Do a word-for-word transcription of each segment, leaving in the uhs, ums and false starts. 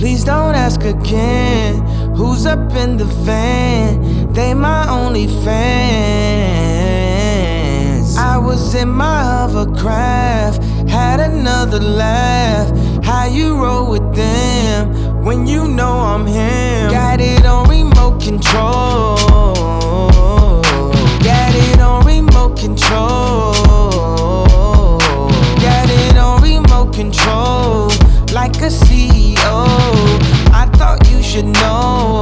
Please don't ask again. Who's up in the van? They my only fans. I was in my hovercraft, had another laugh. How you roll with them when you know I'm him? Got it on remote control. Got it on remote control. Got it on remote control. Like a C E O, I thought you should know.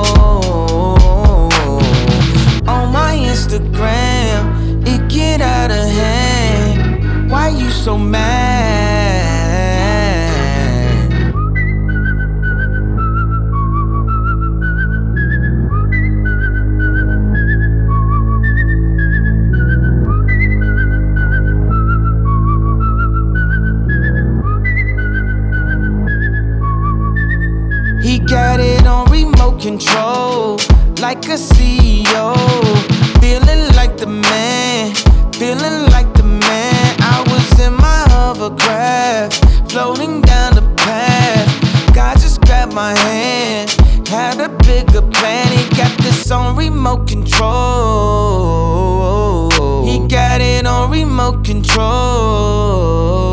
On my Instagram, it get out of hand. Why you so mad? He got it on remote control, like a C E O. Feeling like the man, feeling like the man. I was in my hovercraft, floating down the path. God just grabbed my hand, had a bigger plan. He got this on remote control. He got it on remote control.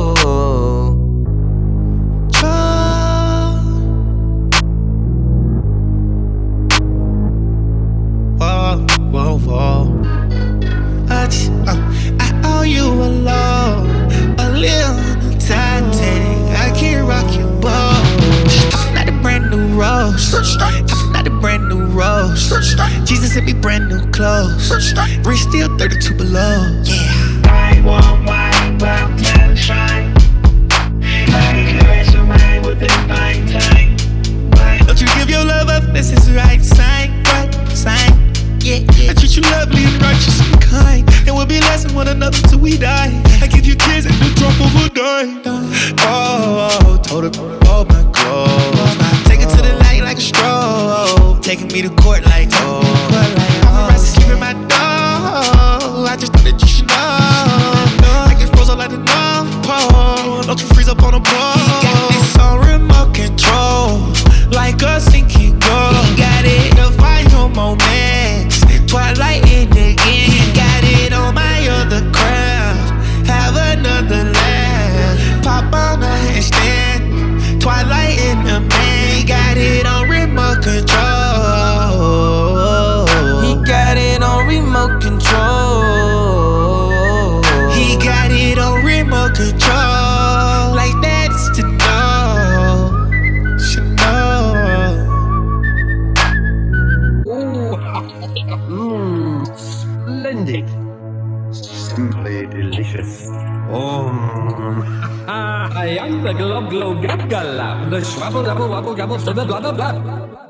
Whoa, whoa. I, just, uh, I owe you a love, a little Titanic. I can't rock your boat. I'm not a brand new rose. I'm not a brand new rose. Jesus sent me brand new clothes. Wrist still thirty-two below. Yeah. I want wine, but never shine. I caress your mind within fine time. Don't you give your love up, this is the right sign, right sign. Yeah, yeah. I treat you lovely and righteous and kind, and we'll be less than one another till we die. I give you kids at the drop of a dime. Oh, oh, told her all my clothes. Take it to the light like a stroll. Taking me to court like oh. I'm the sleep in my door. I just thought that you should know. I get frozen like the North Pole. Don't you freeze up on the pole. He got this on remote control, like a sinking goal. He got it, the final moment. Twilight in again. He got it on my other craft. Have another laugh. Pop on a handstand. Twilight in the man. He got it on remote control. He got it on remote control. He got it on remote control. Like that's to know. Should know. Mmm, splendid. Simply delicious. Oh, I am the glob glob gab gallop, the schwabble dabble wabble gabble, blah blah blah blah.